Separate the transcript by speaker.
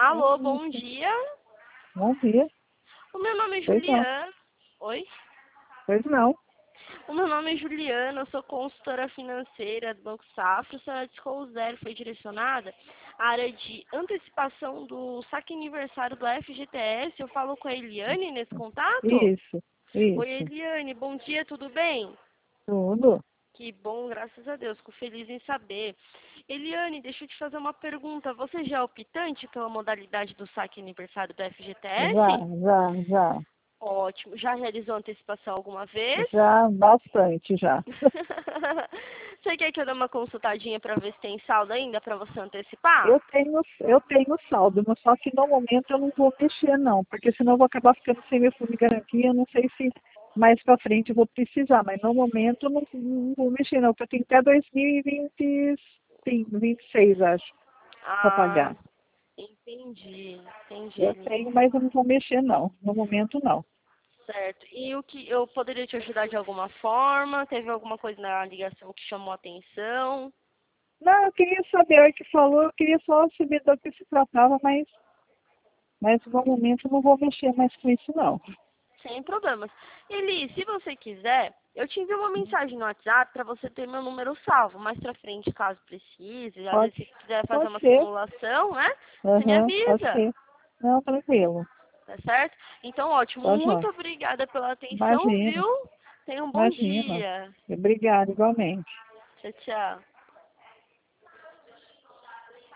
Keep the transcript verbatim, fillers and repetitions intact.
Speaker 1: Alô, bom dia.
Speaker 2: Bom dia.
Speaker 1: O meu nome é
Speaker 2: Pois não.
Speaker 1: Juliana. Oi?
Speaker 2: Pois não.
Speaker 1: O meu nome é Juliana, eu sou consultora financeira do Banco Safra. A senhora Discou Zero foi direcionada à área de antecipação do saque aniversário do F G T S. Eu falo com a Eliane nesse contato?
Speaker 2: Isso,
Speaker 1: Oi,
Speaker 2: isso.
Speaker 1: Eliane, bom dia, tudo bem?
Speaker 2: Tudo.
Speaker 1: Que bom, graças a Deus, fico feliz em saber. Eliane, deixa eu te fazer uma pergunta. Você já é optante pela modalidade do saque aniversário do F G T
Speaker 2: Já,
Speaker 1: S?
Speaker 2: já, já.
Speaker 1: Ótimo. Já realizou antecipação alguma vez?
Speaker 2: Já, bastante já.
Speaker 1: Você quer que eu dê uma consultadinha para ver se tem saldo ainda para você antecipar?
Speaker 2: Eu tenho, eu tenho saldo, mas só que no momento eu não vou mexer não, porque senão eu vou acabar ficando sem meu fundo de garantia, eu não sei se mais pra frente eu vou precisar, mas no momento eu não, não vou mexer não, porque eu tenho até dois mil e vinte e cinco, vinte e seis, acho, para
Speaker 1: Ah,
Speaker 2: pagar.
Speaker 1: entendi,
Speaker 2: Eu
Speaker 1: entendi.
Speaker 2: tenho, mas eu não vou mexer não, no momento não.
Speaker 1: Certo. E o que eu poderia te ajudar de alguma forma? Teve alguma coisa na ligação que chamou a atenção?
Speaker 2: Não, eu queria saber, a hora que falou, eu queria só saber do que se tratava, mas, mas no momento eu não vou mexer mais com isso não.
Speaker 1: Sem problemas. Eli, se você quiser, eu te envio uma mensagem no WhatsApp para você ter meu número salvo. Mais pra frente, caso precise, às vezes
Speaker 2: Pode,
Speaker 1: se quiser fazer
Speaker 2: pode
Speaker 1: uma
Speaker 2: ser,
Speaker 1: simulação, né? Você me
Speaker 2: aham, pode
Speaker 1: avisa,
Speaker 2: ser. Não, tranquilo,
Speaker 1: tá certo? Então, ótimo.
Speaker 2: tá joia.
Speaker 1: Muito obrigada pela atenção,
Speaker 2: Imagina,
Speaker 1: viu? Tenha um bom
Speaker 2: imagina.
Speaker 1: dia.
Speaker 2: Obrigada, igualmente.
Speaker 1: Tchau, tchau.